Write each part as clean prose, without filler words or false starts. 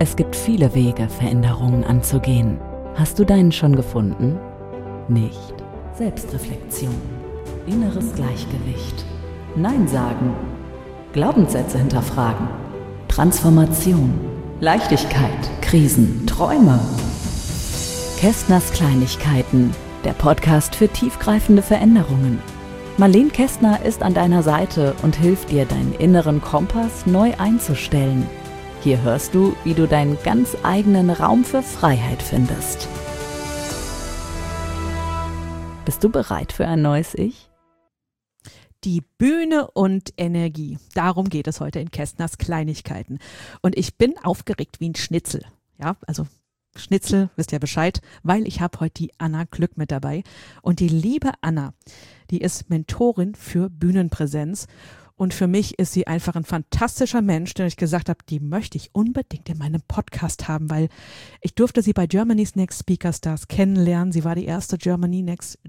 Es gibt viele Wege, Veränderungen anzugehen. Hast du deinen schon gefunden? Nicht. Selbstreflexion, inneres Gleichgewicht, Nein sagen, Glaubenssätze hinterfragen, Transformation, Leichtigkeit, Krisen, Träume. Kästners Kleinigkeiten, der Podcast für tiefgreifende Veränderungen. Marlene Kästner ist an deiner Seite und hilft dir, deinen inneren Kompass neu einzustellen. Hier hörst du, wie du deinen ganz eigenen Raum für Freiheit findest. Bist du bereit für ein neues Ich? Die Bühne und Energie. Darum geht es heute in Kästners Kleinigkeiten. Und ich bin aufgeregt wie ein Schnitzel. Ja, also Schnitzel, wisst ihr Bescheid, weil ich habe heute die Anna Glück mit dabei. Und die liebe Anna, die ist Mentorin für Bühnenpräsenz. Und für mich ist sie einfach ein fantastischer Mensch, den ich gesagt habe, die möchte ich unbedingt in meinem Podcast haben, weil ich durfte sie bei Germany's Next Speaker Stars kennenlernen. Sie war die erste Germany's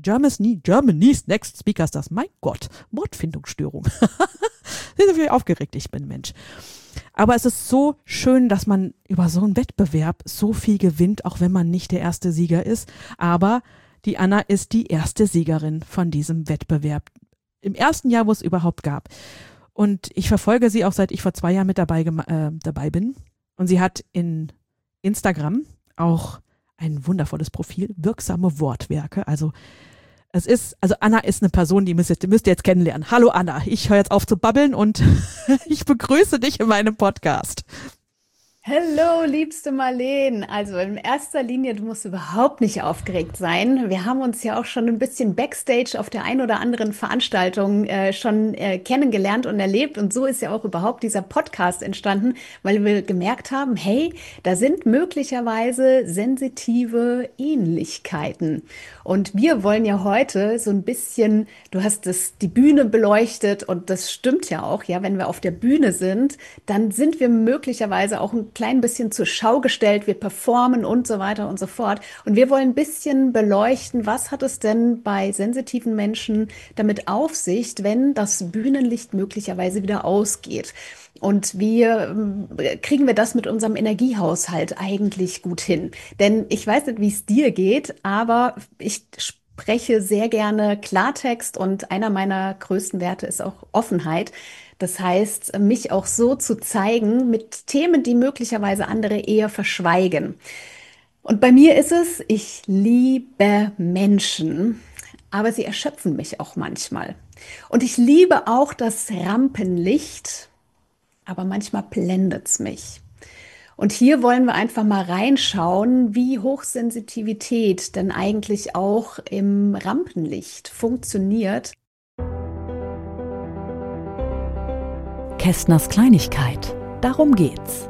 Next Speaker Stars. Mein Gott, Wortfindungsstörung. Ich bin so aufgeregt, ich bin Mensch. Aber es ist so schön, dass man über so einen Wettbewerb so viel gewinnt, auch wenn man nicht der erste Sieger ist. Aber die Anna ist die erste Siegerin von diesem Wettbewerb. Im ersten Jahr, wo es überhaupt gab. Und ich verfolge sie auch, seit ich vor 2 Jahren mit dabei bin. Und sie hat in Instagram auch ein wundervolles Profil, wirksame Wortwerke. Also Anna ist eine Person, die müsst ihr jetzt kennenlernen. Hallo Anna, ich höre jetzt auf zu babbeln und ich begrüße dich in meinem Podcast. Hallo, liebste Marlene. Also in erster Linie, du musst überhaupt nicht aufgeregt sein. Wir haben uns ja auch schon ein bisschen Backstage auf der ein oder anderen Veranstaltung schon kennengelernt und erlebt. Und so ist ja auch überhaupt dieser Podcast entstanden, weil wir gemerkt haben, hey, da sind möglicherweise sensitive Ähnlichkeiten. Und wir wollen ja heute so ein bisschen, du hast die Bühne beleuchtet und das stimmt ja auch, ja, wenn wir auf der Bühne sind, dann sind wir möglicherweise auch ein klein bisschen zur Schau gestellt, wir performen und so weiter und so fort. Und wir wollen ein bisschen beleuchten, was hat es denn bei sensitiven Menschen damit auf sich, wenn das Bühnenlicht möglicherweise wieder ausgeht. Und wie kriegen wir das mit unserem Energiehaushalt eigentlich gut hin? Denn ich weiß nicht, wie es dir geht, aber ich spreche sehr gerne Klartext und einer meiner größten Werte ist auch Offenheit. Das heißt, mich auch so zu zeigen mit Themen, die möglicherweise andere eher verschweigen. Und bei mir ist es, ich liebe Menschen, aber sie erschöpfen mich auch manchmal. Und ich liebe auch das Rampenlicht, aber manchmal blendet es mich. Und hier wollen wir einfach mal reinschauen, wie Hochsensitivität denn eigentlich auch im Rampenlicht funktioniert. Kästners Kleinigkeit. Darum geht's.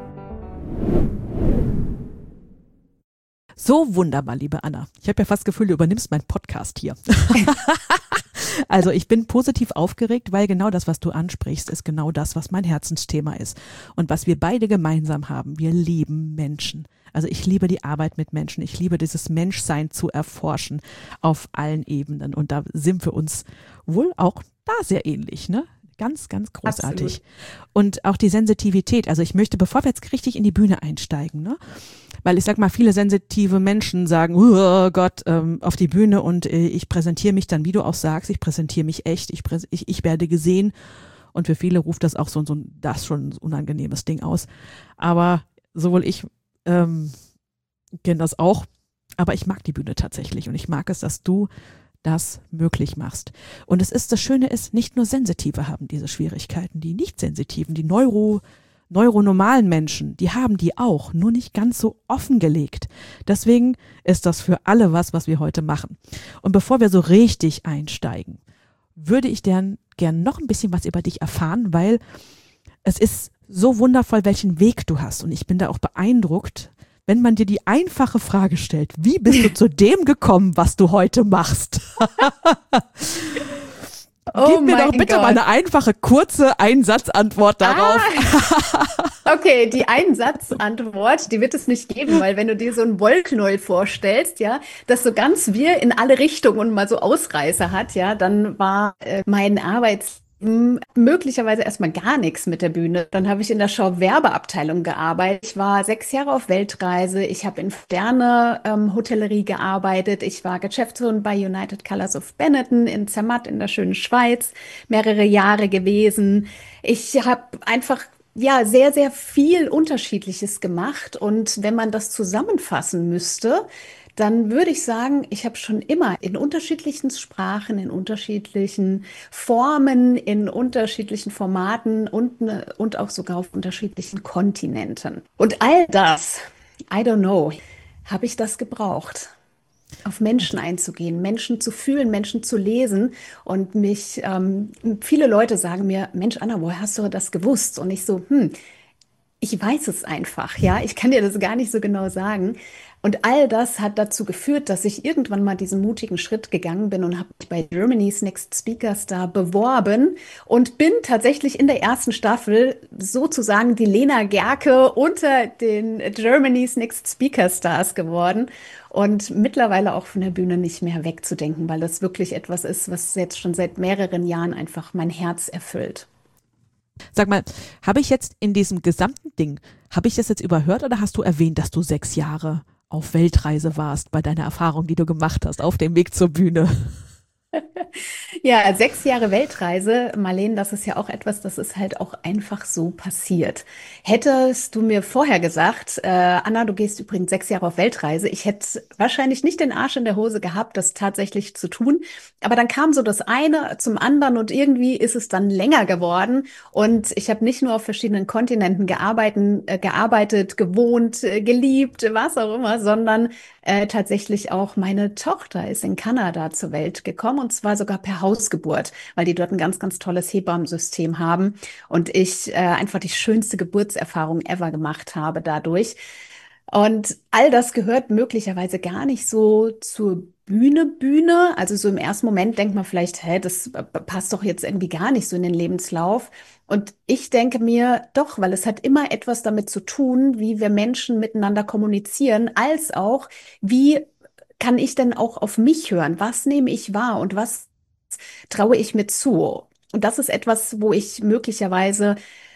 So wunderbar, liebe Anna. Ich habe ja fast das Gefühl, du übernimmst meinen Podcast hier. Also ich bin positiv aufgeregt, weil genau das, was du ansprichst, ist genau das, was mein Herzensthema ist. Und was wir beide gemeinsam haben, wir lieben Menschen. Also ich liebe die Arbeit mit Menschen. Ich liebe dieses Menschsein zu erforschen auf allen Ebenen. Und da sind wir uns wohl auch da sehr ähnlich, ne? Ganz, ganz großartig. Absolut. Und auch die Sensitivität. Also ich möchte, bevor wir jetzt richtig in die Bühne einsteigen, ne? Weil ich sag mal, viele sensitive Menschen sagen, oh Gott, auf die Bühne und ich präsentiere mich dann, wie du auch sagst, ich präsentiere mich echt, ich werde gesehen. Und für viele ruft das auch so das schon ein unangenehmes Ding aus. Aber sowohl ich kenne das auch, aber ich mag die Bühne tatsächlich und ich mag es, dass du das möglich machst. Und das Schöne ist, nicht nur Sensitive haben diese Schwierigkeiten, die Nicht-Sensitiven, die neuronormalen Menschen, die haben die auch, nur nicht ganz so offengelegt. Deswegen ist das für alle was wir heute machen. Und bevor wir so richtig einsteigen, würde ich gern noch ein bisschen was über dich erfahren, weil es ist so wundervoll, welchen Weg du hast. Und ich bin da auch beeindruckt, wenn man dir die einfache Frage stellt, wie bist du zu dem gekommen, was du heute machst? Gib mir doch bitte mal eine einfache, kurze Einsatzantwort darauf. Okay, die Einsatzantwort, die wird es nicht geben, weil wenn du dir so einen Wollknäuel vorstellst, ja, das so ganz wirr in alle Richtungen und mal so Ausreißer hat, ja, dann war mein Arbeitsleben Möglicherweise erstmal gar nichts mit der Bühne. Dann habe ich in der Show-Werbeabteilung gearbeitet. Ich war 6 Jahre auf Weltreise. Ich habe in Sterne-Hotellerie gearbeitet. Ich war Geschäftsführerin bei United Colors of Benetton in Zermatt in der schönen Schweiz, mehrere Jahre gewesen. Ich habe einfach ja sehr, sehr viel Unterschiedliches gemacht. Und wenn man das zusammenfassen müsste, dann würde ich sagen, ich habe schon immer in unterschiedlichen Sprachen, in unterschiedlichen Formen, in unterschiedlichen Formaten und auch sogar auf unterschiedlichen Kontinenten. Und all das, I don't know, habe ich das gebraucht, auf Menschen einzugehen, Menschen zu fühlen, Menschen zu lesen und viele Leute sagen mir, Mensch, Anna, woher hast du das gewusst? Und ich so, ich weiß es einfach, ja. Ich kann dir das gar nicht so genau sagen. Und all das hat dazu geführt, dass ich irgendwann mal diesen mutigen Schritt gegangen bin und habe mich bei Germany's Next Speaker Star beworben und bin tatsächlich in der ersten Staffel sozusagen die Lena Gerke unter den Germany's Next Speaker Stars geworden und mittlerweile auch von der Bühne nicht mehr wegzudenken, weil das wirklich etwas ist, was jetzt schon seit mehreren Jahren einfach mein Herz erfüllt. Sag mal, habe ich jetzt in diesem gesamten Ding, habe ich das jetzt überhört oder hast du erwähnt, dass du 6 Jahre auf Weltreise warst bei deiner Erfahrung, die du gemacht hast auf dem Weg zur Bühne? Ja, 6 Jahre Weltreise, Marlene, das ist ja auch etwas, das ist halt auch einfach so passiert. Hättest du mir vorher gesagt, Anna, du gehst übrigens 6 Jahre auf Weltreise, ich hätte wahrscheinlich nicht den Arsch in der Hose gehabt, das tatsächlich zu tun. Aber dann kam so das eine zum anderen und irgendwie ist es dann länger geworden. Und ich habe nicht nur auf verschiedenen Kontinenten gearbeitet, gewohnt, geliebt, was auch immer, sondern tatsächlich auch meine Tochter ist in Kanada zur Welt gekommen und zwar sogar per Hausgeburt, weil die dort ein ganz, ganz tolles Hebammensystem haben und ich einfach die schönste Geburtserfahrung ever gemacht habe dadurch. Und all das gehört möglicherweise gar nicht so zur Bühne. Also so im ersten Moment denkt man vielleicht, hä, das passt doch jetzt irgendwie gar nicht so in den Lebenslauf. Und ich denke mir, doch, weil es hat immer etwas damit zu tun, wie wir Menschen miteinander kommunizieren, als auch, wie kann ich denn auch auf mich hören? Was nehme ich wahr und was traue ich mir zu? Und das ist etwas, wo ich möglicherweise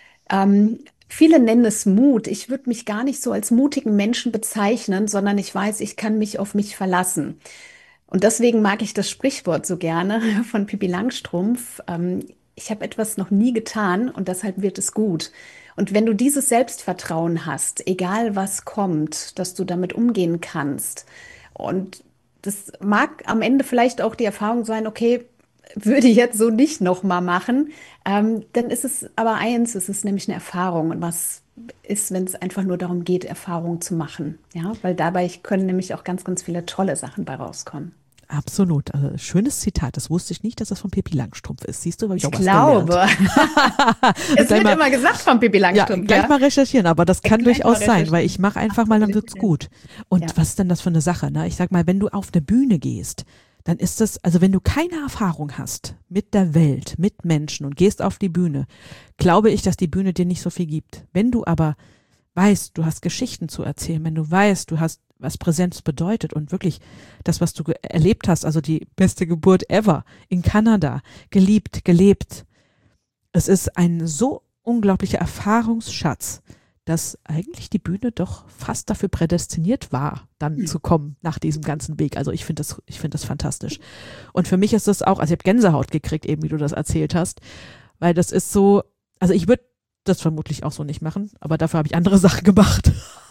viele nennen es Mut. Ich würde mich gar nicht so als mutigen Menschen bezeichnen, sondern ich weiß, ich kann mich auf mich verlassen. Und deswegen mag ich das Sprichwort so gerne von Pippi Langstrumpf. Ich habe etwas noch nie getan und deshalb wird es gut. Und wenn du dieses Selbstvertrauen hast, egal was kommt, dass du damit umgehen kannst, und das mag am Ende vielleicht auch die Erfahrung sein, okay, würde ich jetzt so nicht nochmal machen. Dann ist es aber eins, es ist nämlich eine Erfahrung. Und was ist, wenn es einfach nur darum geht, Erfahrungen zu machen? Ja, weil dabei können nämlich auch ganz, ganz viele tolle Sachen bei rauskommen. Absolut. Also, schönes Zitat. Das wusste ich nicht, dass das von Pippi Langstrumpf ist. Siehst du, habe ich auch was glaube. gelernt. Es wird immer gesagt von Pippi Langstrumpf. Ja, gleich mal recherchieren, aber das kann durchaus sein, weil ich mache einfach mal, dann wird's gut. Und Ja. was ist denn das für eine Sache? Ne? Ich sag mal, wenn du auf eine Bühne gehst, dann ist das, also wenn du keine Erfahrung hast mit der Welt, mit Menschen und gehst auf die Bühne, glaube ich, dass die Bühne dir nicht so viel gibt. Wenn du aber weißt, du hast Geschichten zu erzählen, wenn du weißt, du hast, was Präsenz bedeutet und wirklich das, was du erlebt hast, also die beste Geburt ever in Kanada, geliebt, gelebt. Es ist ein so unglaublicher Erfahrungsschatz, dass eigentlich die Bühne doch fast dafür prädestiniert war, dann zu kommen nach diesem ganzen Weg. Also ich finde das fantastisch. Und für mich ist das auch, also ich habe Gänsehaut gekriegt, eben wie du das erzählt hast, weil das ist so, also ich würde das vermutlich auch so nicht machen, aber dafür habe ich andere Sachen gemacht.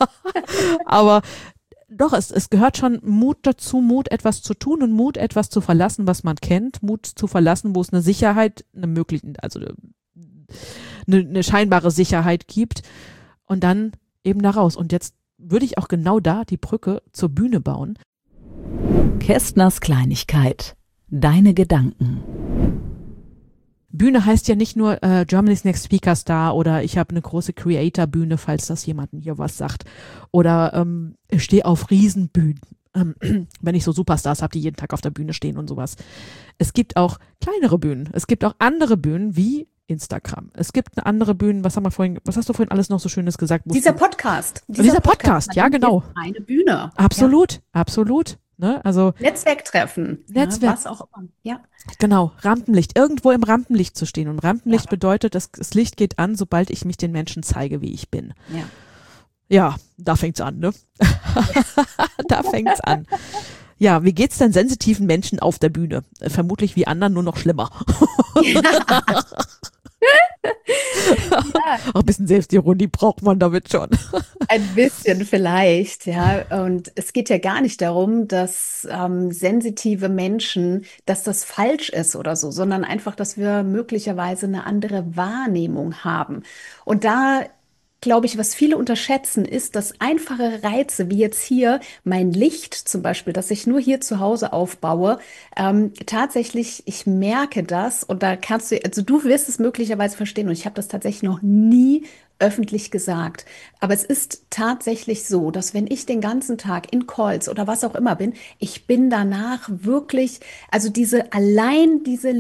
Aber doch, es gehört schon Mut dazu, Mut etwas zu tun und Mut etwas zu verlassen, was man kennt, Mut zu verlassen, wo es eine Sicherheit, eine scheinbare Sicherheit gibt und dann eben da raus. Und jetzt würde ich auch genau da die Brücke zur Bühne bauen. Kästners Kleinigkeit. Deine Gedanken. Bühne heißt ja nicht nur Germany's Next Speaker Star oder ich habe eine große Creator-Bühne, falls das jemandem hier was sagt. Oder ich stehe auf Riesenbühnen. Wenn ich so Superstars habe, die jeden Tag auf der Bühne stehen und sowas. Es gibt auch kleinere Bühnen. Es gibt auch andere Bühnen wie Instagram. Es gibt eine andere Bühne, was hast du vorhin alles noch so Schönes gesagt? Dieser Podcast, ja, genau. ist eine Bühne. Absolut. Ne? Also Netzwerktreffen, Netzwerk, was auch immer. Ja, genau, Rampenlicht, irgendwo im Rampenlicht zu stehen. Und Rampenlicht ja, bedeutet, das Licht geht an, sobald ich mich den Menschen zeige, wie ich bin. ja. Ja, da fängt's an, ne? Yes. Da fängt's an. Ja, wie geht's denn sensitiven Menschen auf der Bühne? Vermutlich wie anderen, nur noch schlimmer. Ja, Auch ein bisschen Selbstironie braucht man damit schon. ein bisschen vielleicht, ja. Und es geht ja gar nicht darum, dass sensitive Menschen, dass das falsch ist oder so, sondern einfach, dass wir möglicherweise eine andere Wahrnehmung haben. Und da glaube ich, was viele unterschätzen, ist, dass einfache Reize, wie jetzt hier mein Licht zum Beispiel, das ich nur hier zu Hause aufbaue, tatsächlich, ich merke das und da kannst du, also du wirst es möglicherweise verstehen und ich habe das tatsächlich noch nie öffentlich gesagt. Aber es ist tatsächlich so, dass wenn ich den ganzen Tag in Calls oder was auch immer bin, ich bin danach wirklich, also allein diese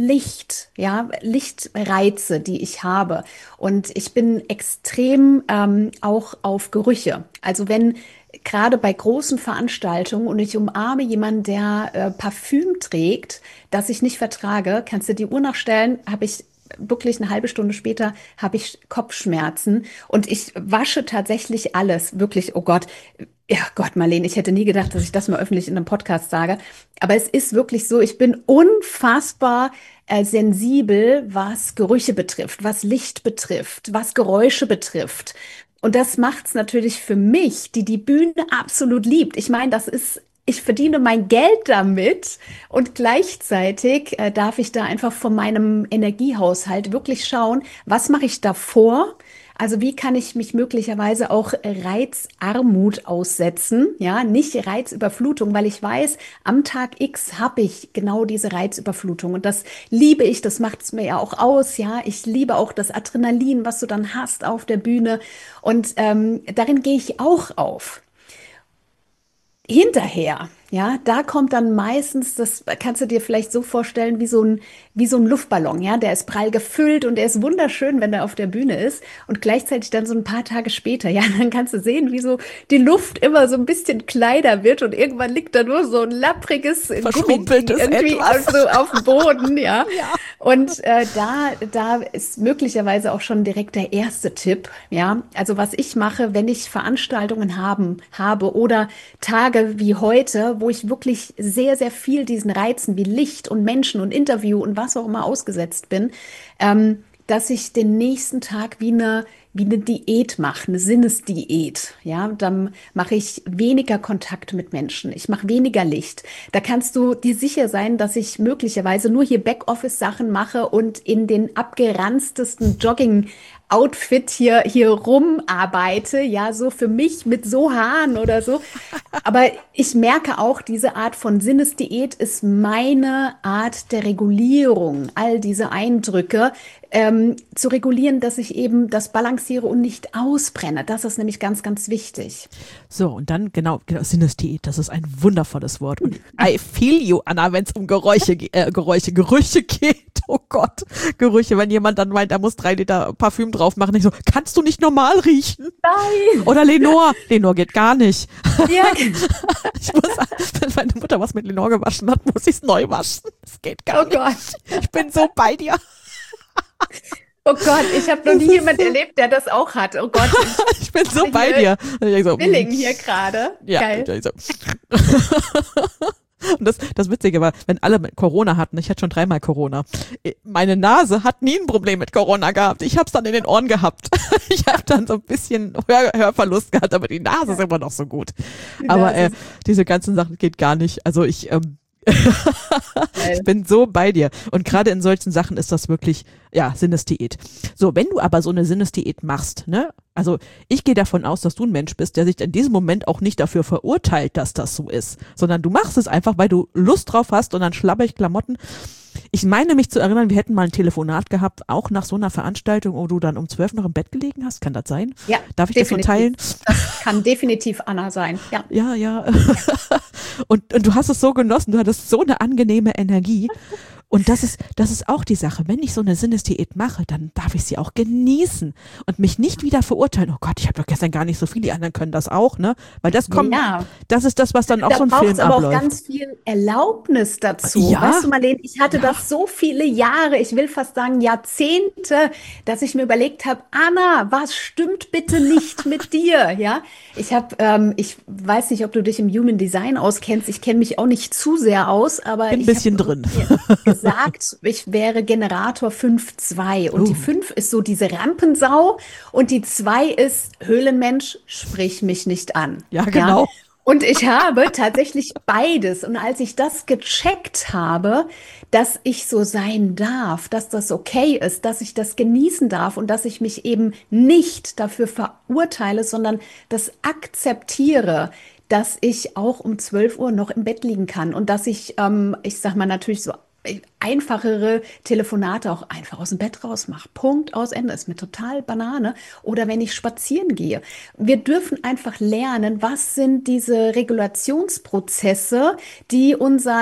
Lichtreize, die ich habe. Und ich bin extrem auch auf Gerüche. Also wenn gerade bei großen Veranstaltungen und ich umarme jemanden, der Parfüm trägt, das ich nicht vertrage, kannst du die Uhr nachstellen, habe ich wirklich eine halbe Stunde später habe ich Kopfschmerzen und ich wasche tatsächlich alles. Wirklich, oh Gott, ja Gott, Marlene, ich hätte nie gedacht, dass ich das mal öffentlich in einem Podcast sage. Aber es ist wirklich so, ich bin unfassbar sensibel, was Gerüche betrifft, was Licht betrifft, was Geräusche betrifft. Und das macht es natürlich für mich, die die Bühne absolut liebt. Ich meine, ich verdiene mein Geld damit und gleichzeitig darf ich da einfach von meinem Energiehaushalt wirklich schauen, was mache ich davor? Also wie kann ich mich möglicherweise auch Reizarmut aussetzen? Ja, nicht Reizüberflutung, weil ich weiß, am Tag X habe ich genau diese Reizüberflutung und das liebe ich, das macht es mir ja auch aus. Ja, ich liebe auch das Adrenalin, was du dann hast auf der Bühne und darin gehe ich auch auf. Hinterher, ja, da kommt dann meistens, das kannst du dir vielleicht so vorstellen, wie so ein Luftballon, ja, der ist prall gefüllt und der ist wunderschön, wenn er auf der Bühne ist und gleichzeitig dann so ein paar Tage später, ja, dann kannst du sehen, wie so die Luft immer so ein bisschen kleiner wird und irgendwann liegt da nur so ein lappriges Gummiding irgendwie also auf dem Boden, ja. Ja. Und da ist möglicherweise auch schon direkt der erste Tipp, ja. Also was ich mache, wenn ich Veranstaltungen habe oder Tage wie heute, wo ich wirklich sehr, sehr viel diesen Reizen wie Licht und Menschen und Interview und was auch immer ausgesetzt bin, dass ich den nächsten Tag wie eine Diät mache, eine Sinnesdiät. Ja, dann mache ich weniger Kontakt mit Menschen. Ich mache weniger Licht. Da kannst du dir sicher sein, dass ich möglicherweise nur hier Backoffice-Sachen mache und in den abgeranztesten Jogging-Outfit hier rumarbeite, ja, so für mich mit so Haaren oder so. Aber ich merke auch, diese Art von Sinnesdiät ist meine Art der Regulierung, all diese Eindrücke zu regulieren, dass ich eben das balanciere und nicht ausbrenne. Das ist nämlich ganz, ganz wichtig. So, und dann, genau, Synesthesie, das ist ein wundervolles Wort. Und I feel you, Anna, wenn es um Gerüche geht. Oh Gott, Gerüche, wenn jemand dann meint, er muss 3 Liter Parfüm drauf machen. Ich so, kannst du nicht normal riechen? Nein! Oder Lenore. Lenore geht gar nicht. Ja. Wenn meine Mutter was mit Lenore gewaschen hat, muss ich es neu waschen. Das geht gar nicht. Gott. Ich bin so bei dir. Oh Gott, ich habe noch nie jemanden erlebt, der das auch hat. Oh Gott. Ich bin so bei dir. Ich so, Zwilling hier gerade. Ja, Geil. ich so. Und das Witzige war, wenn alle Corona hatten, ich hatte schon 3-mal Corona, meine Nase hat nie ein Problem mit Corona gehabt. Ich habe es dann in den Ohren gehabt. Ich habe dann so ein bisschen Hörverlust gehabt, aber die Nase ist immer noch so gut. Aber diese ganzen Sachen geht gar nicht. Also ich bin so bei dir. Und gerade in solchen Sachen ist das wirklich, ja, Sinnesdiät. So, wenn du aber so eine Sinnesdiät machst, ne, also ich gehe davon aus, dass du ein Mensch bist, der sich in diesem Moment auch nicht dafür verurteilt, dass das so ist, sondern du machst es einfach, weil du Lust drauf hast und dann schlabber ich Klamotten. Ich meine mich zu erinnern, wir hätten mal ein Telefonat gehabt, auch nach so einer Veranstaltung, wo du dann um 12 noch im Bett gelegen hast. Kann das sein? Ja, darf ich definitiv. das so teilen? Das kann definitiv Anna sein. Ja. Ja. Und du hast es so genossen, du hattest so eine angenehme Energie. Und das ist auch die Sache. Wenn ich so eine Sinnesdiät mache, dann darf ich sie auch genießen und mich nicht wieder verurteilen. Oh Gott, ich habe doch gestern gar nicht so viel, die anderen können das auch, ne? Weil das kommt, das ist das, was dann auch Da so ein braucht Film es aber auch abläuft. ganz viel Erlaubnis dazu. Ja. Weißt du, Marlene, ich hatte das so viele Jahre, ich will fast sagen Jahrzehnte, dass ich mir überlegt habe, Anna, was stimmt bitte nicht mit dir? Ja, ich weiß nicht, ob du dich im Human Design auskennst. Ich kenne mich auch nicht zu sehr aus, aber Bin ein ich bisschen habe drin. gesagt, ich wäre Generator 5-2 und die 5 ist so diese Rampensau und die 2 ist Höhlenmensch, sprich mich nicht an. Ja, genau. Und ich habe tatsächlich beides. Und als ich das gecheckt habe, dass ich so sein darf, dass das okay ist, dass ich das genießen darf und dass ich mich eben nicht dafür verurteile, sondern das akzeptiere, dass ich auch um 12 Uhr noch im Bett liegen kann und dass ich sag mal natürlich so einfachere Telefonate auch einfach aus dem Bett rausmache. Punkt, aus Ende. Ist mir total Banane. Oder wenn ich spazieren gehe. Wir dürfen einfach lernen, was sind diese Regulationsprozesse, die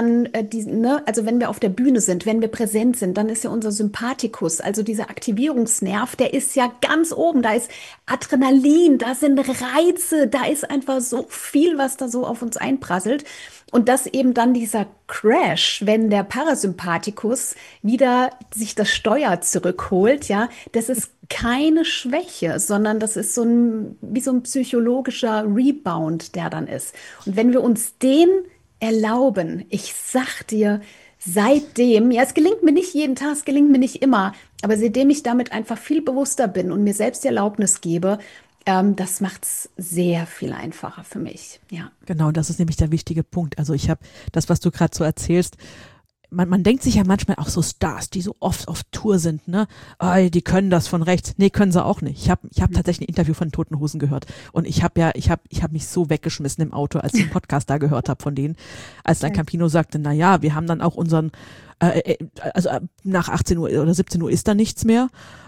also wenn wir auf der Bühne sind, wenn wir präsent sind, dann ist ja unser Sympathikus, also dieser Aktivierungsnerv, der ist ja ganz oben. Da ist Adrenalin, da sind Reize, da ist einfach so viel, was da so auf uns einprasselt. Und dass eben dann dieser Crash, wenn der Parasympathikus wieder sich das Steuer zurückholt, ja, das ist keine Schwäche, sondern das ist wie so ein psychologischer Rebound, der dann ist. Und wenn wir uns den erlauben, ich sag dir, seitdem, ja, es gelingt mir nicht jeden Tag, es gelingt mir nicht immer, aber seitdem ich damit einfach viel bewusster bin und mir selbst die Erlaubnis gebe, das macht es sehr viel einfacher für mich, ja. Genau, das ist nämlich der wichtige Punkt. Also ich habe das, was du gerade so erzählst, man denkt sich ja manchmal auch so Stars, die so oft auf Tour sind, ne? Oh, die können das von rechts. Nee, können sie auch nicht. Ich hab tatsächlich ein Interview von Toten Hosen gehört und ich hab mich so weggeschmissen im Auto, als ich den Podcast da gehört habe von denen, als dann Campino sagte, na ja, wir haben dann auch unseren also nach 18 Uhr oder 17 Uhr ist da nichts mehr.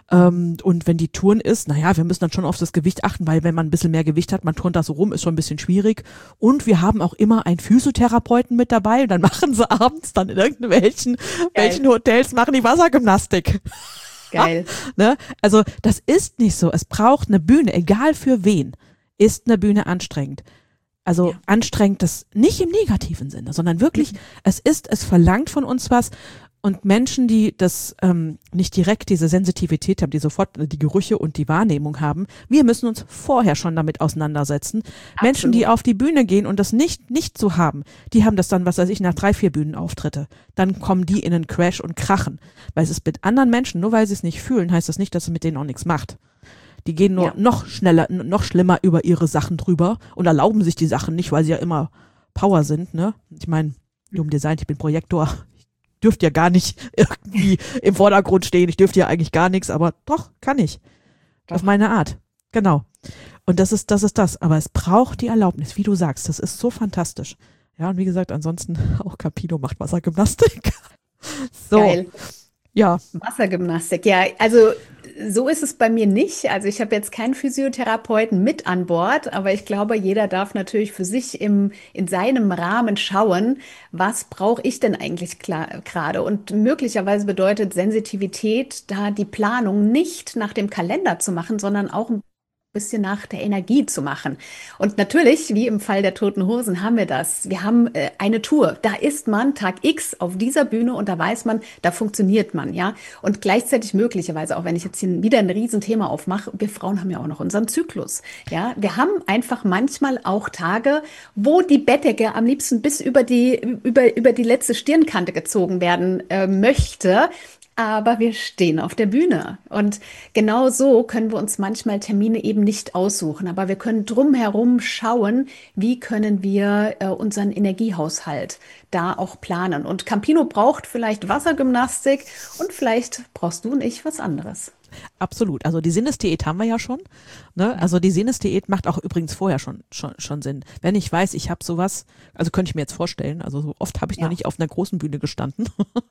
Und wenn die Touren ist, naja, wir müssen dann schon auf das Gewicht achten, weil wenn man ein bisschen mehr Gewicht hat, man turnt da so rum, ist schon ein bisschen schwierig. Und wir haben auch immer einen Physiotherapeuten mit dabei. Und dann machen sie abends dann in welchen Hotels machen die Wassergymnastik. Geil. Ne? Also das ist nicht so. Es braucht eine Bühne, egal für wen, ist eine Bühne anstrengend. Also anstrengend, das nicht im negativen Sinne, sondern wirklich, es verlangt von uns was. Und Menschen, die das nicht direkt diese Sensitivität haben, die sofort die Gerüche und die Wahrnehmung haben, wir müssen uns vorher schon damit auseinandersetzen. Absolut. Menschen, die auf die Bühne gehen und das nicht so haben, die haben das dann, was weiß ich, nach 3-4 Bühnenauftritte. Dann kommen die in einen Crash und krachen. Weil es ist mit anderen Menschen, nur weil sie es nicht fühlen, heißt das nicht, dass es mit denen auch nichts macht. Die gehen nur noch schneller, noch schlimmer über ihre Sachen drüber und erlauben sich die Sachen nicht, weil sie ja immer Power sind, ne? Ich meine, Human Design, ich bin Projektor. Dürfte ja gar nicht irgendwie im Vordergrund stehen. Ich dürfte ja eigentlich gar nichts, aber doch, kann ich. Doch. Auf meine Art. Genau. Und das ist das. Aber es braucht die Erlaubnis, wie du sagst. Das ist so fantastisch. Ja, und wie gesagt, ansonsten auch Campino macht Wassergymnastik. So. Geil. Ja. Wassergymnastik, ja, also so ist es bei mir nicht. Also ich habe jetzt keinen Physiotherapeuten mit an Bord, aber ich glaube, jeder darf natürlich für sich in seinem Rahmen schauen, was brauche ich denn eigentlich gerade? Und möglicherweise bedeutet Sensitivität, da die Planung nicht nach dem Kalender zu machen, sondern auch ein bisschen nach der Energie zu machen. Und natürlich, wie im Fall der Toten Hosen, haben wir das. Wir haben eine Tour. Da ist man Tag X auf dieser Bühne und da weiß man, da funktioniert man, ja. Und gleichzeitig möglicherweise, auch wenn ich jetzt hier wieder ein Riesenthema aufmache, wir Frauen haben ja auch noch unseren Zyklus, ja. Wir haben einfach manchmal auch Tage, wo die Bettdecke am liebsten bis über die letzte Stirnkante gezogen werden möchte. Aber wir stehen auf der Bühne. Und genau so können wir uns manchmal Termine eben nicht aussuchen. Aber wir können drumherum schauen, wie können wir unseren Energiehaushalt da auch planen. Und Campino braucht vielleicht Wassergymnastik und vielleicht brauchst du und ich was anderes. Absolut. Also die Sinnesdiät haben wir ja schon. Ne? Also die Sinnesdiät macht auch übrigens vorher schon Sinn. Wenn ich weiß, ich habe sowas, also könnte ich mir jetzt vorstellen, also so oft habe ich noch nicht auf einer großen Bühne gestanden,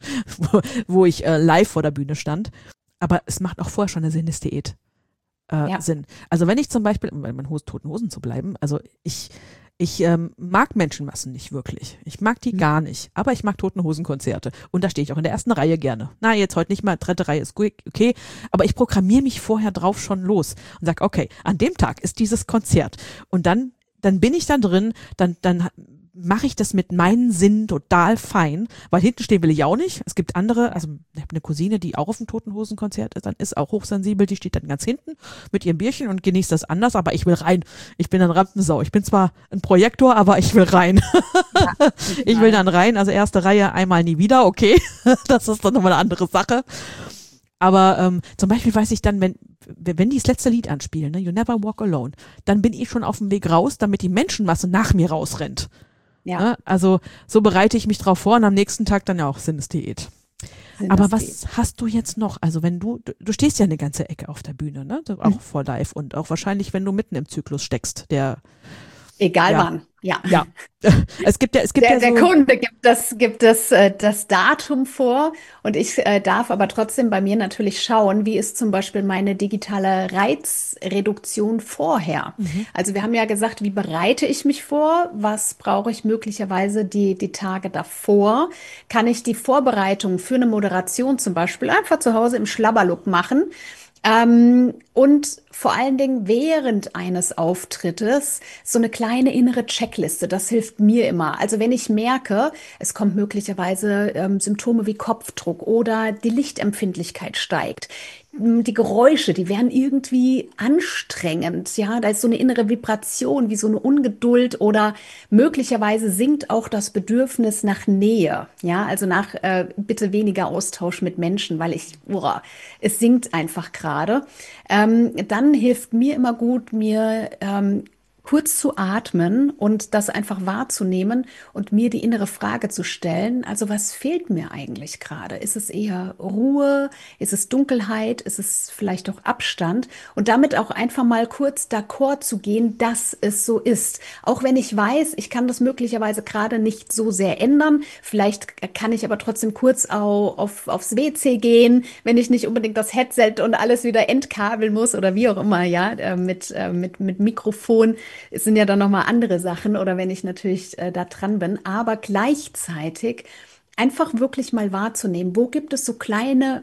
wo ich live vor der Bühne stand. Aber es macht auch vorher schon eine Sinnesdiät Sinn. Also wenn ich zum Beispiel, um bei meinen Toten Hosen zu bleiben, also ich Ich mag Menschenmassen nicht wirklich. Ich mag die gar nicht. Aber ich mag Toten-Hosen-Konzerte. Und da stehe ich auch in der ersten Reihe gerne. Na, jetzt heute nicht mal, dritte Reihe ist gut, okay. Aber ich programmiere mich vorher drauf schon los und sage, okay, an dem Tag ist dieses Konzert. Und dann bin ich da drin, dann mache ich das mit meinen Sinnen total fein, weil hinten stehen will ich auch nicht. Es gibt andere, also ich habe eine Cousine, die auch auf dem Toten-Hosen-Konzert ist, dann ist auch hochsensibel, die steht dann ganz hinten mit ihrem Bierchen und genießt das anders, aber ich will rein. Ich bin ein Rampensau. Ich bin zwar ein Projektor, aber ich will rein. Ja, ich will dann rein, also erste Reihe einmal nie wieder, okay. Das ist dann nochmal eine andere Sache. Aber zum Beispiel weiß ich dann, wenn die das letzte Lied anspielen, ne, You Never Walk Alone, dann bin ich schon auf dem Weg raus, damit die Menschenmasse nach mir rausrennt. Ja. Ne? Also so bereite ich mich drauf vor und am nächsten Tag dann ja auch Sinnesdiät. Aber was hast du jetzt noch? Also wenn du stehst ja eine ganze Ecke auf der Bühne, ne? Auch vor live und auch wahrscheinlich, wenn du mitten im Zyklus steckst, egal wann, ja. Es gibt ja der Kunde gibt das Datum vor und ich darf aber trotzdem bei mir natürlich schauen, wie ist zum Beispiel meine digitale Reizreduktion vorher. Also wir haben ja gesagt, wie bereite ich mich vor? Was brauche ich möglicherweise die Tage davor? Kann ich die Vorbereitung für eine Moderation zum Beispiel einfach zu Hause im Schlabberlook machen? Und vor allen Dingen während eines Auftrittes so eine kleine innere Checkliste, das hilft mir immer. Also wenn ich merke, es kommt möglicherweise Symptome wie Kopfdruck oder die Lichtempfindlichkeit steigt, die Geräusche, die werden irgendwie anstrengend, ja, da ist so eine innere Vibration, wie so eine Ungeduld oder möglicherweise sinkt auch das Bedürfnis nach Nähe, ja, also nach bitte weniger Austausch mit Menschen, weil es sinkt einfach gerade. Dann hilft mir immer gut, mir kurz zu atmen und das einfach wahrzunehmen und mir die innere Frage zu stellen, also was fehlt mir eigentlich gerade? Ist es eher Ruhe? Ist es Dunkelheit? Ist es vielleicht auch Abstand? Und damit auch einfach mal kurz d'accord zu gehen, dass es so ist. Auch wenn ich weiß, ich kann das möglicherweise gerade nicht so sehr ändern. Vielleicht kann ich aber trotzdem kurz aufs WC gehen, wenn ich nicht unbedingt das Headset und alles wieder entkabeln muss oder wie auch immer, ja, mit Mikrofon. Es sind ja dann nochmal andere Sachen oder wenn ich natürlich da dran bin, aber gleichzeitig einfach wirklich mal wahrzunehmen, wo gibt es so kleine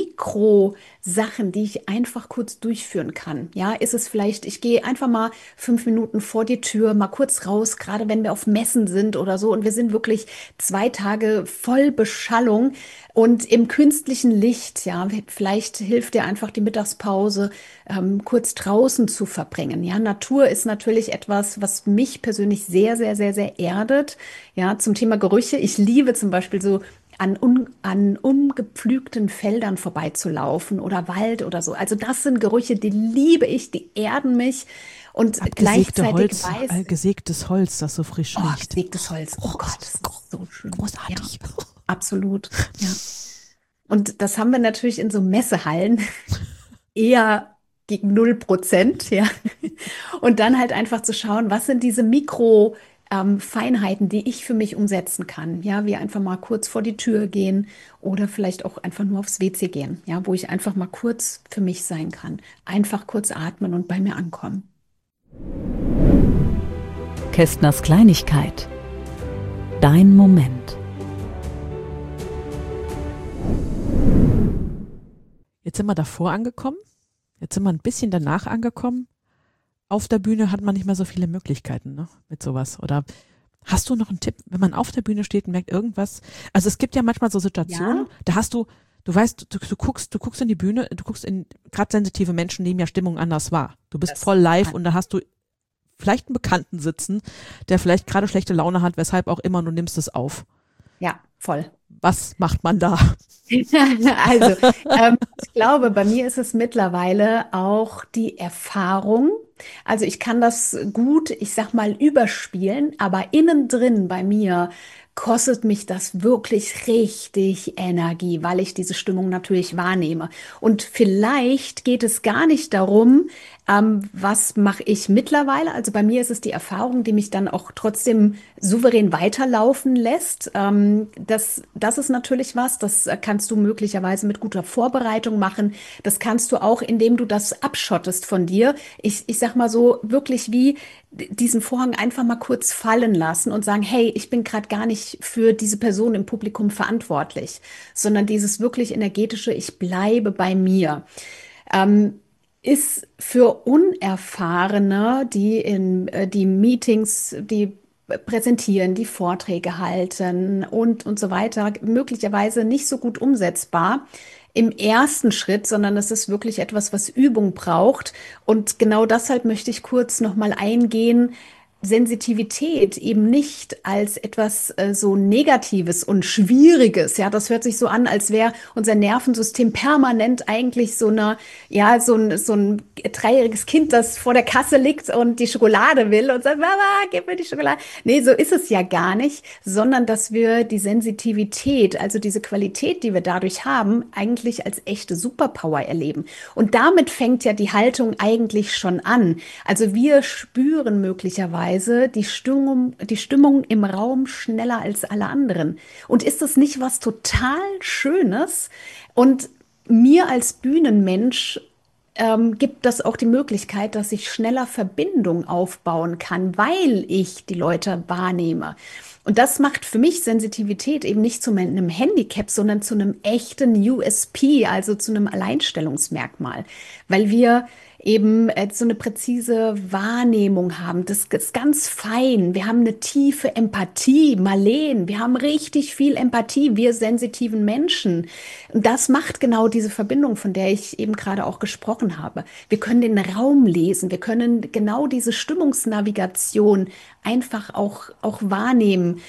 Mikrosachen, die ich einfach kurz durchführen kann. Ja, ist es vielleicht, ich gehe einfach mal 5 Minuten vor die Tür, mal kurz raus, gerade wenn wir auf Messen sind oder so und wir sind wirklich 2 Tage voll Beschallung und im künstlichen Licht, ja, vielleicht hilft dir einfach die Mittagspause, kurz draußen zu verbringen. Ja, Natur ist natürlich etwas, was mich persönlich sehr, sehr, sehr, sehr erdet. Ja, zum Thema Gerüche. Ich liebe zum Beispiel so an umgepflügten Feldern vorbeizulaufen oder Wald oder so. Also das sind Gerüche, die liebe ich, die erden mich und gleichzeitig gesägtes Holz, das so frisch riecht. Gesägtes Holz. Oh Gott, das ist so schön. Großartig. Ja, absolut. Ja. Und das haben wir natürlich in so Messehallen eher gegen 0%, ja. Und dann halt einfach zu schauen, was sind diese Feinheiten, die ich für mich umsetzen kann. Ja, wie einfach mal kurz vor die Tür gehen oder vielleicht auch einfach nur aufs WC gehen, ja, wo ich einfach mal kurz für mich sein kann. Einfach kurz atmen und bei mir ankommen. Kästners Kleinigkeit. Dein Moment. Jetzt sind wir davor angekommen. Jetzt sind wir ein bisschen danach angekommen. Auf der Bühne hat man nicht mehr so viele Möglichkeiten, ne, mit sowas. Oder hast du noch einen Tipp, wenn man auf der Bühne steht und merkt irgendwas? Also es gibt ja manchmal so Situationen, da hast du weißt, du guckst in die Bühne, du guckst in, gerade sensitive Menschen nehmen ja Stimmung anders wahr. Du bist voll live und da hast du vielleicht einen Bekannten sitzen, der vielleicht gerade schlechte Laune hat, weshalb auch immer, du nimmst es auf. Ja, voll. Was macht man da? Also, ich glaube, bei mir ist es mittlerweile auch die Erfahrung. Also ich kann das gut, ich sag mal, überspielen, aber innen drin bei mir kostet mich das wirklich richtig Energie, weil ich diese Stimmung natürlich wahrnehme. Und vielleicht geht es gar nicht darum, was mache ich mittlerweile? Also bei mir ist es die Erfahrung, die mich dann auch trotzdem souverän weiterlaufen lässt. Das ist natürlich was, das kannst du möglicherweise mit guter Vorbereitung machen. Das kannst du auch, indem du das abschottest von dir. Ich sag mal so, wirklich wie diesen Vorhang einfach mal kurz fallen lassen und sagen, hey, ich bin gerade gar nicht für diese Person im Publikum verantwortlich, sondern dieses wirklich energetische, ich bleibe bei mir. Ist für Unerfahrene, die Meetings, die präsentieren, die Vorträge halten und so weiter, möglicherweise nicht so gut umsetzbar im ersten Schritt, sondern es ist wirklich etwas, was Übung braucht. Und genau deshalb möchte ich kurz nochmal eingehen, Sensitivität eben nicht als etwas so Negatives und Schwieriges. Ja, das hört sich so an, als wäre unser Nervensystem permanent eigentlich so ein dreijähriges Kind, das vor der Kasse liegt und die Schokolade will und sagt, Mama, gib mir die Schokolade. Nee, so ist es ja gar nicht, sondern dass wir die Sensitivität, also diese Qualität, die wir dadurch haben, eigentlich als echte Superpower erleben. Und damit fängt ja die Haltung eigentlich schon an. Also wir spüren möglicherweise die Stimmung im Raum schneller als alle anderen. Und ist das nicht was total Schönes? Und mir als Bühnenmensch gibt das auch die Möglichkeit, dass ich schneller Verbindung aufbauen kann, weil ich die Leute wahrnehme. Und das macht für mich Sensitivität eben nicht zu einem Handicap, sondern zu einem echten USP, also zu einem Alleinstellungsmerkmal, weil wir eben so eine präzise Wahrnehmung haben. Das ist ganz fein. Wir haben eine tiefe Empathie, Marleen. Wir haben richtig viel Empathie, wir sensitiven Menschen. Und das macht genau diese Verbindung, von der ich eben gerade auch gesprochen habe. Wir können den Raum lesen. Wir können genau diese Stimmungsnavigation einfach auch wahrnehmen.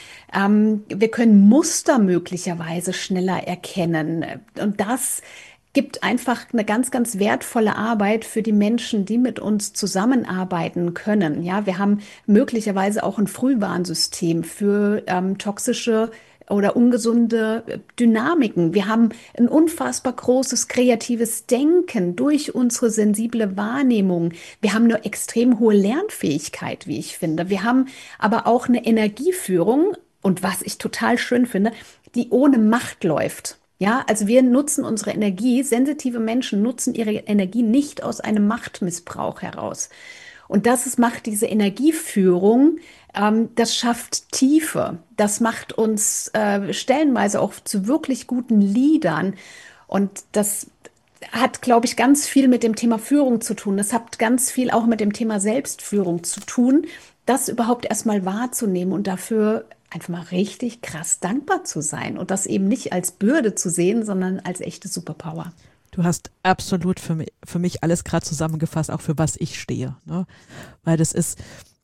Wir können Muster möglicherweise schneller erkennen. Und das gibt einfach eine ganz, ganz wertvolle Arbeit für die Menschen, die mit uns zusammenarbeiten können. Ja, wir haben möglicherweise auch ein Frühwarnsystem für toxische oder ungesunde Dynamiken. Wir haben ein unfassbar großes kreatives Denken durch unsere sensible Wahrnehmung. Wir haben eine extrem hohe Lernfähigkeit, wie ich finde. Wir haben aber auch eine Energieführung und was ich total schön finde, die ohne Macht läuft. Ja, also wir nutzen unsere Energie, sensitive Menschen nutzen ihre Energie nicht aus einem Machtmissbrauch heraus. Und macht diese Energieführung, das schafft Tiefe, das macht uns stellenweise auch zu wirklich guten Leadern. Und das hat, glaube ich, ganz viel mit dem Thema Führung zu tun. Das hat ganz viel auch mit dem Thema Selbstführung zu tun, das überhaupt erstmal wahrzunehmen und dafür einfach mal richtig krass dankbar zu sein und das eben nicht als Bürde zu sehen, sondern als echte Superpower. Du hast absolut für mich alles gerade zusammengefasst, auch für was ich stehe. Ne? Weil es ist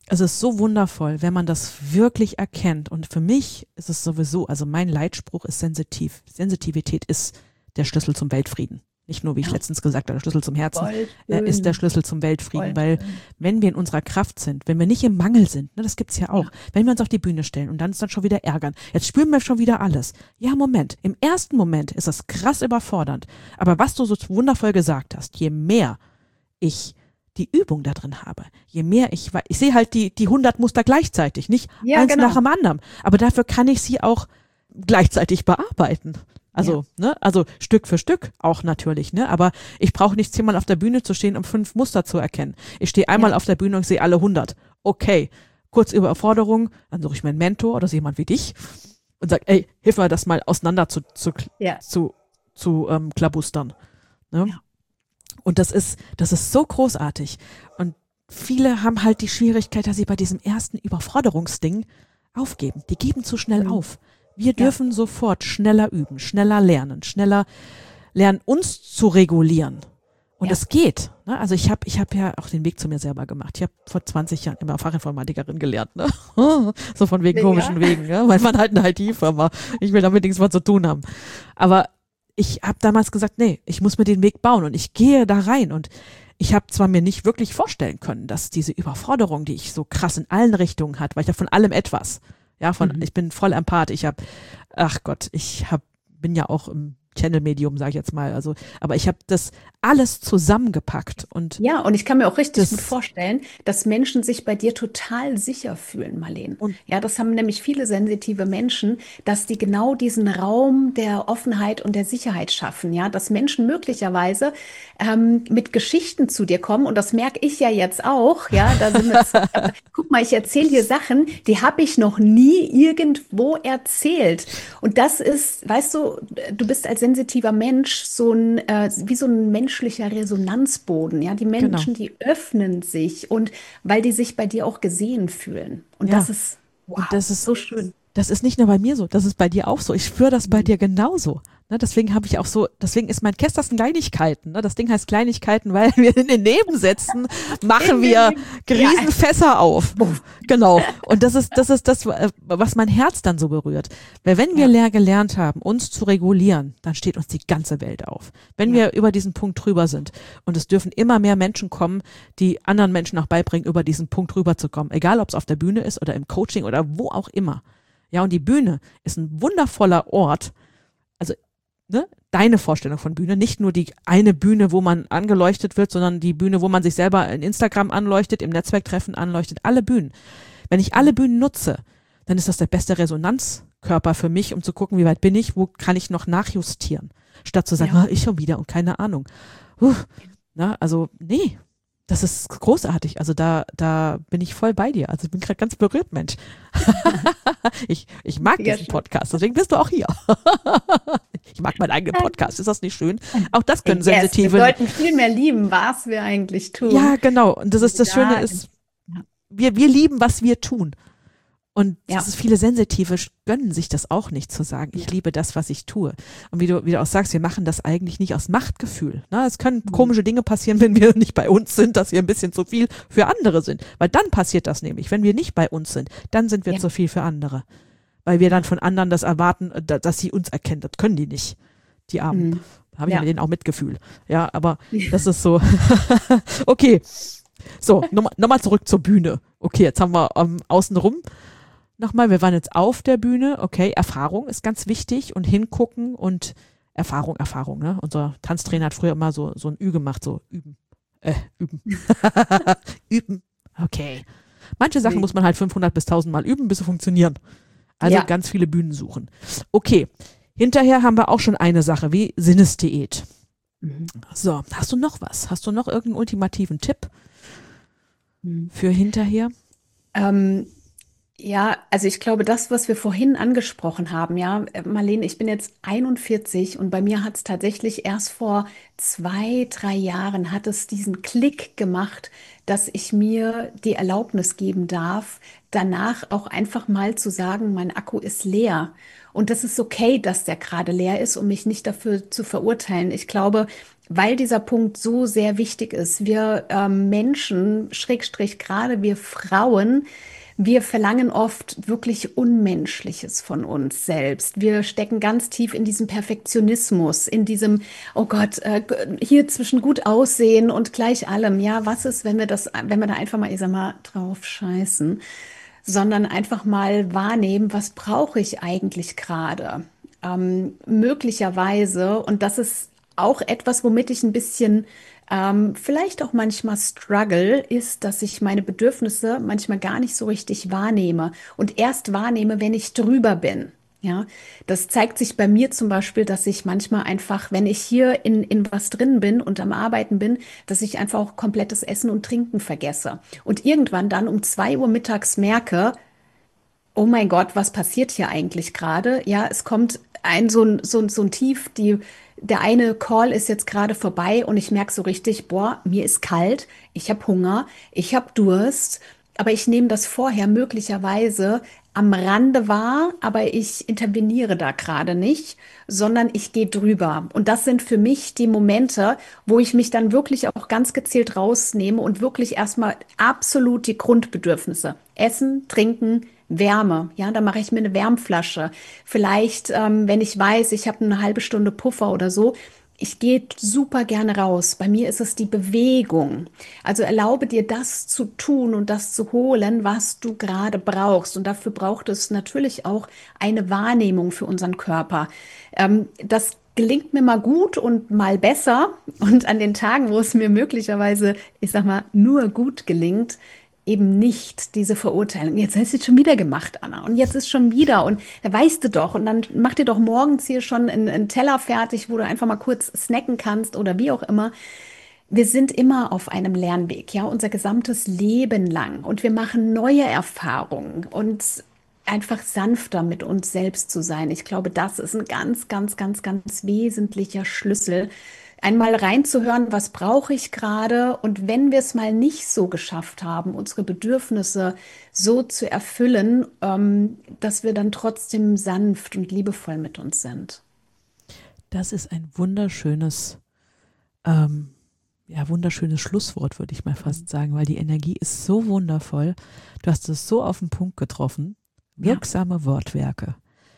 so wundervoll, wenn man das wirklich erkennt. Und für mich ist es sowieso, also mein Leitspruch ist sensitiv. Sensitivität ist der Schlüssel zum Weltfrieden. Nicht nur, wie ich letztens gesagt habe, der Schlüssel zum Herzen. Er ist der Schlüssel zum Weltfrieden, weil wenn wir in unserer Kraft sind, wenn wir nicht im Mangel sind, ne, das gibt's ja auch, wenn wir uns auf die Bühne stellen und dann uns dann schon wieder ärgern, jetzt spüren wir schon wieder alles. Ja, Moment, im ersten Moment ist das krass überfordernd, aber was du so wundervoll gesagt hast, je mehr ich die Übung da drin habe, je mehr ich sehe halt die 100 Muster gleichzeitig, nicht eins nach dem anderen, aber dafür kann ich sie auch gleichzeitig bearbeiten. Also, also Stück für Stück auch natürlich, ne? Aber ich brauche nicht 10-mal auf der Bühne zu stehen, um 5 Muster zu erkennen. Ich stehe einmal auf der Bühne und sehe alle 100. Okay, kurz Überforderung, dann suche ich meinen Mentor oder so jemand wie dich und sage, ey, hilf mir das mal auseinander zu klabustern. Ne? Ja. Und das ist so großartig. Und viele haben halt die Schwierigkeit, dass sie bei diesem ersten Überforderungsding aufgeben. Die geben zu schnell auf. Wir dürfen sofort schneller üben, schneller lernen uns zu regulieren. Und es geht. Ne? Also ich hab ja auch den Weg zu mir selber gemacht. Ich habe vor 20 Jahren immer Fachinformatikerin gelernt. Ne? So von wegen komischen Wegen. Ja? Weil man halt eine IT-Firma. Ich will damit nichts mehr zu tun haben. Aber ich habe damals gesagt, nee, ich muss mir den Weg bauen und ich gehe da rein. Und ich habe zwar mir nicht wirklich vorstellen können, dass diese Überforderung, die ich so krass in allen Richtungen hatte, weil ich ja von allem etwas. Ja, ich bin voll Empath. Bin ja auch im Channel-Medium, sage ich jetzt mal. Also, aber ich habe das alles zusammengepackt und Ja, und ich kann mir auch richtig gut vorstellen, dass Menschen sich bei dir total sicher fühlen, Marleen. und Ja, das haben nämlich viele sensitive Menschen, dass die genau diesen Raum der Offenheit und der Sicherheit schaffen. Ja, dass Menschen möglicherweise mit Geschichten zu dir kommen. Und das merke ich ja jetzt auch. Ja, da sind jetzt, guck mal, ich erzähle hier Sachen, die habe ich noch nie irgendwo erzählt. Und das ist, weißt du, du bist als sensitiver Mensch wie so ein menschlicher Resonanzboden. Ja, die genau. Menschen, die öffnen sich und weil die sich bei dir auch gesehen fühlen. Und Ja, das ist, und wow, so schön. das ist nicht nur bei mir so, das ist bei dir auch so. Ich spüre das bei dir genauso. Ne, deswegen ist mein Kästchen Kleinigkeiten. Ne? Das Ding heißt Kleinigkeiten, weil wir in den Nebensätzen machen wir Ja. Riesenfässer auf. Genau. Und das ist das, was mein Herz dann so berührt. Weil wenn wir gelernt haben, uns zu regulieren, dann steht uns die ganze Welt auf. Wenn wir über diesen Punkt drüber sind. Und es dürfen immer mehr Menschen kommen, die anderen Menschen auch beibringen, über diesen Punkt rüberzukommen. Egal, ob es auf der Bühne ist oder im Coaching oder wo auch immer. Ja, und die Bühne ist ein wundervoller Ort. Also, ne, deine Vorstellung von Bühne, nicht nur die eine Bühne, wo man angeleuchtet wird, sondern die Bühne, wo man sich selber in Instagram anleuchtet, im Netzwerktreffen anleuchtet, alle Bühnen. Wenn ich alle Bühnen nutze, dann ist das der beste Resonanzkörper für mich, um zu gucken, wie weit bin ich, wo kann ich noch nachjustieren, statt zu sagen, ich schon wieder und keine Ahnung. Also, nee. Das ist großartig. Also da bin ich voll bei dir. Also ich bin gerade ganz berührt, Mensch. Ich mag diesen Podcast, deswegen bist du auch hier. Ich mag meinen eigenen Podcast. Ist das nicht schön? Auch das können Sensitive. Wir sollten viel mehr lieben, was wir eigentlich tun. Ja, genau. Und das Schöne ist, wir lieben, was wir tun. Und viele Sensitive gönnen sich das auch nicht zu sagen, ich liebe das, was ich tue. Und wie du auch sagst, wir machen das eigentlich nicht aus Machtgefühl. Na, es können komische Dinge passieren, wenn wir nicht bei uns sind, dass wir ein bisschen zu viel für andere sind. Weil dann passiert das nämlich. Wenn wir nicht bei uns sind, dann sind wir zu viel für andere. Weil wir dann von anderen das erwarten, dass sie uns erkennen. Das können die nicht, die Armen. Da habe ich mit denen auch Mitgefühl. Ja, aber das ist so. Okay, so, nochmal zurück zur Bühne. Okay, jetzt haben wir außenrum. Nochmal, wir waren jetzt auf der Bühne, okay, Erfahrung ist ganz wichtig und hingucken und Erfahrung, ne? Unser Tanztrainer hat früher immer so ein Ü gemacht, so üben. Üben, okay. Manche Sachen muss man halt 500 bis 1000 Mal üben, bis sie funktionieren. Also ganz viele Bühnen suchen. Okay, hinterher haben wir auch schon eine Sache, wie Sinnesdiät. So, hast du noch was? Hast du noch irgendeinen ultimativen Tipp für hinterher? Ja, also ich glaube, das, was wir vorhin angesprochen haben, ja, Marleen, ich bin jetzt 41 und bei mir hat es tatsächlich erst vor 2, 3 Jahren hat es diesen Klick gemacht, dass ich mir die Erlaubnis geben darf, danach auch einfach mal zu sagen, mein Akku ist leer. Und das ist okay, dass der gerade leer ist, um mich nicht dafür zu verurteilen. Ich glaube, weil dieser Punkt so sehr wichtig ist, wir Menschen, Schrägstrich gerade wir Frauen, wir verlangen oft wirklich Unmenschliches von uns selbst. Wir stecken ganz tief in diesem Perfektionismus, in diesem, oh Gott, hier zwischen gut aussehen und gleich allem. Ja, was ist, wenn wir da einfach mal, ich sag mal, drauf scheißen, sondern einfach mal wahrnehmen, was brauche ich eigentlich gerade? Möglicherweise, und das ist auch etwas, womit ich ein bisschen vielleicht auch manchmal struggle, ist, dass ich meine Bedürfnisse manchmal gar nicht so richtig wahrnehme und erst wahrnehme, wenn ich drüber bin. Ja, das zeigt sich bei mir zum Beispiel, dass ich manchmal einfach, wenn ich hier in was drin bin und am Arbeiten bin, dass ich einfach auch komplettes Essen und Trinken vergesse. Und irgendwann dann um 2 Uhr mittags merke, oh mein Gott, was passiert hier eigentlich gerade? Ja, es kommt so ein Tief, der eine Call ist jetzt gerade vorbei und ich merke so richtig, boah, mir ist kalt, ich habe Hunger, ich habe Durst, aber ich nehme das vorher möglicherweise am Rande wahr, aber ich interveniere da gerade nicht, sondern ich gehe drüber. Und das sind für mich die Momente, wo ich mich dann wirklich auch ganz gezielt rausnehme und wirklich erstmal absolut die Grundbedürfnisse, Essen, Trinken, Wärme, ja, da mache ich mir eine Wärmflasche. Vielleicht, wenn ich weiß, ich habe eine halbe Stunde Puffer oder so, ich gehe super gerne raus. Bei mir ist es die Bewegung. Also erlaube dir das zu tun und das zu holen, was du gerade brauchst. Und dafür braucht es natürlich auch eine Wahrnehmung für unseren Körper. Das gelingt mir mal gut und mal besser. Und an den Tagen, wo es mir möglicherweise, ich sag mal, nur gut gelingt, eben nicht diese Verurteilung. Jetzt hast du es schon wieder gemacht, Anna. Und jetzt ist schon wieder. Und da weißt du doch. Und dann mach dir doch morgens hier schon einen Teller fertig, wo du einfach mal kurz snacken kannst oder wie auch immer. Wir sind immer auf einem Lernweg, ja, unser gesamtes Leben lang. Und wir machen neue Erfahrungen und einfach sanfter mit uns selbst zu sein. Ich glaube, das ist ein ganz, ganz, ganz, ganz wesentlicher Schlüssel, einmal reinzuhören, was brauche ich gerade? Und wenn wir es mal nicht so geschafft haben, unsere Bedürfnisse so zu erfüllen, dass wir dann trotzdem sanft und liebevoll mit uns sind. Das ist ein wunderschönes, wunderschönes Schlusswort, würde ich mal fast sagen, weil die Energie ist so wundervoll. Du hast es so auf den Punkt getroffen. Wirksame Wortwerke.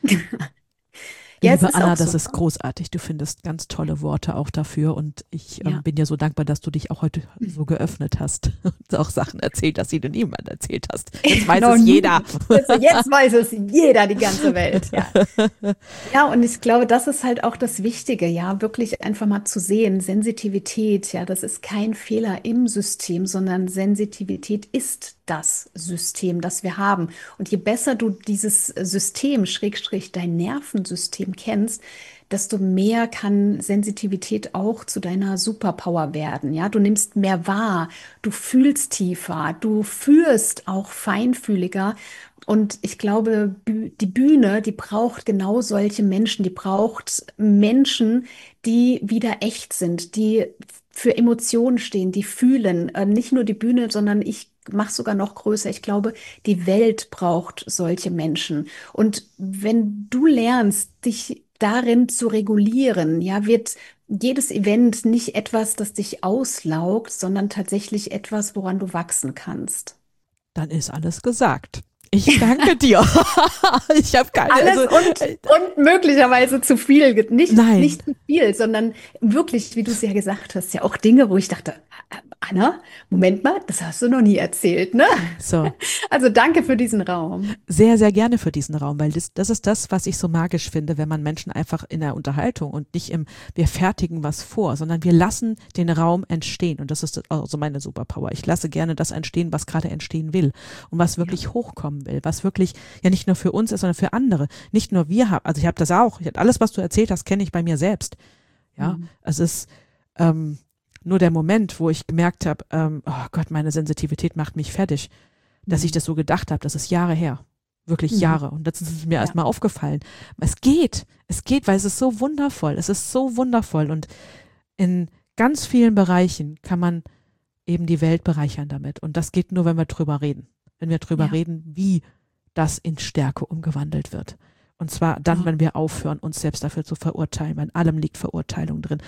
Ja, Liebe Anna, so. das ist großartig. Du findest ganz tolle Worte auch dafür und ich bin dir so dankbar, dass du dich auch heute so geöffnet hast und auch Sachen erzählt hast, die du niemandem erzählt hast. Jetzt weiß es jeder. Jetzt weiß es jeder, die ganze Welt. Ja. Ja, und ich glaube, das ist halt auch das Wichtige, ja, wirklich einfach mal zu sehen. Sensitivität, ja, das ist kein Fehler im System, sondern Sensitivität ist das System, das wir haben. Und je besser du dieses System, Schrägstrich dein Nervensystem kennst, desto mehr kann Sensitivität auch zu deiner Superpower werden. Ja, du nimmst mehr wahr, du fühlst tiefer, du fühlst auch feinfühliger. Und ich glaube, die Bühne, die braucht genau solche Menschen. Die braucht Menschen, die wieder echt sind, die für Emotionen stehen, die fühlen. Nicht nur die Bühne, sondern ich mache sogar noch größer. Ich glaube, die Welt braucht solche Menschen. Und wenn du lernst, dich darin zu regulieren, ja, wird jedes Event nicht etwas, das dich auslaugt, sondern tatsächlich etwas, woran du wachsen kannst. Dann ist alles gesagt. Ich danke dir. Ich habe keine alles und möglicherweise zu viel, nicht zu viel, sondern wirklich, wie du es ja gesagt hast, ja auch Dinge, wo ich dachte, Anna, Moment mal, das hast du noch nie erzählt, ne? So. Also danke für diesen Raum. Sehr, sehr gerne für diesen Raum, weil das ist das, was ich so magisch finde, wenn man Menschen einfach in der Unterhaltung und nicht wir fertigen was vor, sondern wir lassen den Raum entstehen. Und das ist also meine Superpower. Ich lasse gerne das entstehen, was gerade entstehen will und was wirklich hochkommen will, was wirklich ja nicht nur für uns ist, sondern für andere. Nicht nur wir haben, also ich habe das auch, alles, was du erzählt hast, kenne ich bei mir selbst. Ja, es ist nur der Moment, wo ich gemerkt habe, oh Gott, meine Sensitivität macht mich fertig, dass ich das so gedacht habe, das ist Jahre her, wirklich Jahre. Und das ist mir erstmal aufgefallen. Es geht, weil es ist so wundervoll, und in ganz vielen Bereichen kann man eben die Welt bereichern damit. Und das geht nur, wenn wir drüber reden. Wenn wir drüber reden, wie das in Stärke umgewandelt wird. Und zwar dann, wenn wir aufhören, uns selbst dafür zu verurteilen, weil in allem liegt Verurteilung drin.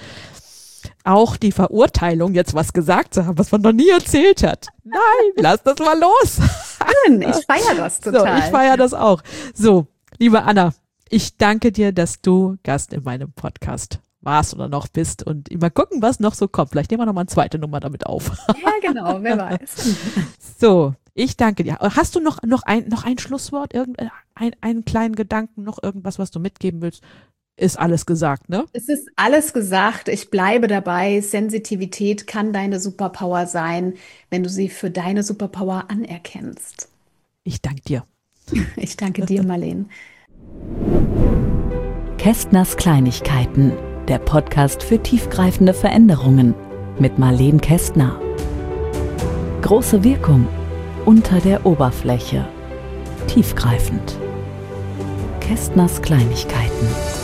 Auch die Verurteilung, jetzt was gesagt zu haben, was man noch nie erzählt hat. Nein, lass das mal los. Ich feiere das total. So, ich feiere das auch. So, liebe Anna, ich danke dir, dass du Gast in meinem Podcast warst oder noch bist und mal gucken, was noch so kommt. Vielleicht nehmen wir noch mal eine zweite Nummer damit auf. Ja, genau, wer weiß. So, ich danke dir. Hast du noch ein Schlusswort, einen kleinen Gedanken, noch irgendwas, was du mitgeben willst? Ist alles gesagt, ne? Es ist alles gesagt. Ich bleibe dabei. Sensitivität kann deine Superpower sein, wenn du sie für deine Superpower anerkennst. Ich danke dir. Ich danke dir, Marleen. Kästners Kleinigkeiten, der Podcast für tiefgreifende Veränderungen mit Marleen Kästner. Große Wirkung unter der Oberfläche. Tiefgreifend. Kästners Kleinigkeiten.